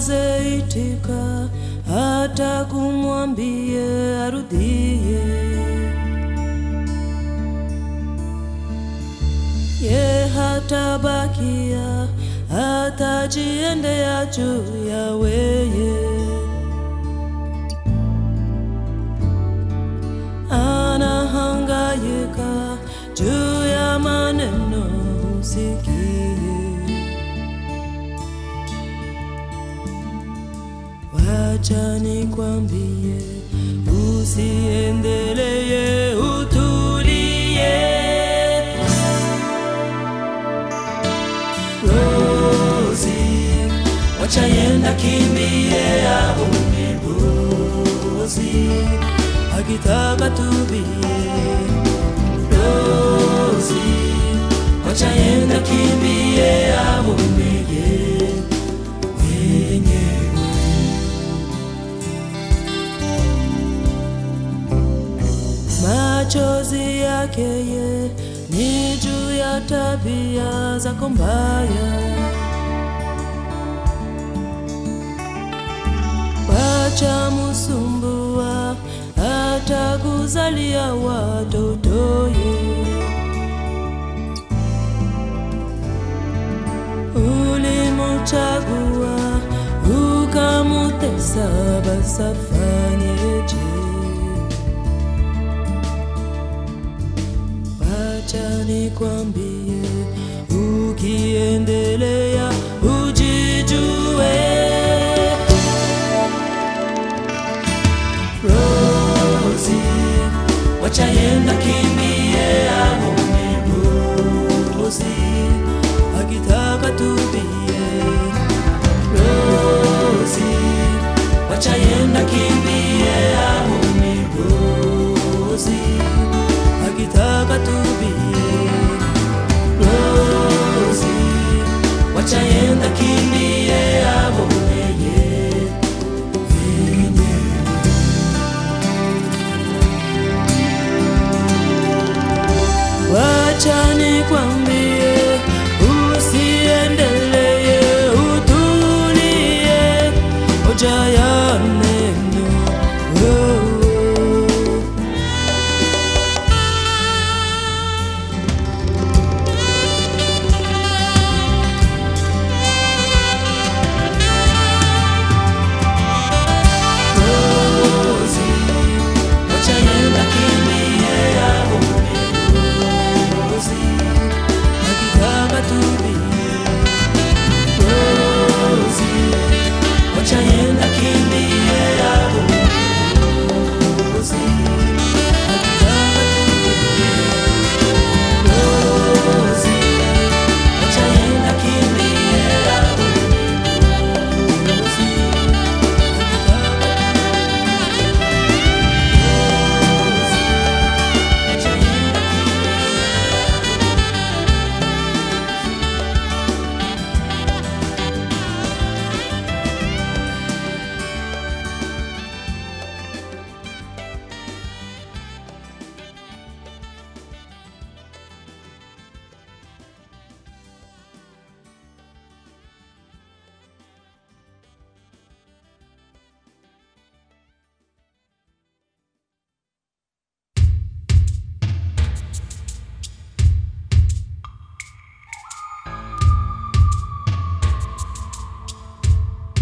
haweze itika hata kumwambie arudie. Ye hatabakia, hatajiendea juu ya weye. Anahangaika juu ya maneno usikie. Wacha nikwambie, usiendelee, utulie. Rosie, wacha yenda kimbie aone Rosie, akitaka tubie. Rosie, wacha yenda kimbie aone mwenyewe. Machozi yake ye ni juu ya tabia zako mbaya. Wacha musumbua, hata kuzalia watoto ye. Ulimuchagua, ukamutesa, basi afanyeje? Wacha nikwambie, ukiendelea ujijue. Rosie, wacha yenda kimbie aone Rosie, akitaka tubie. Rosie, wacha yenda kimbie aone Rosie, akitaka tubie. Rosie, wacha yenda kimbie.